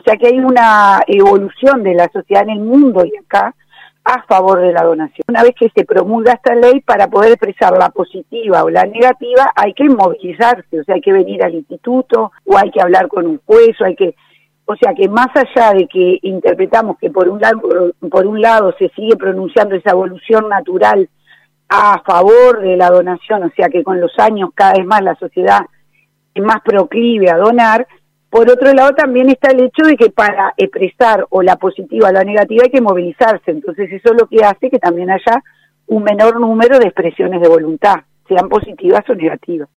sea que hay una evolución de la sociedad en el mundo y acá a favor de la donación. Una vez que se promulga esta ley, para poder expresar la positiva o la negativa, hay que movilizarse, o sea, hay que venir al instituto, o hay que hablar con un juez, o sea que más allá de que interpretamos que por un lado se sigue pronunciando esa evolución natural a favor de la donación, o sea que con los años cada vez más la sociedad es más proclive a donar. Por otro lado también está el hecho de que para expresar o la positiva o la negativa hay que movilizarse, entonces eso es lo que hace que también haya un menor número de expresiones de voluntad, sean positivas o negativas.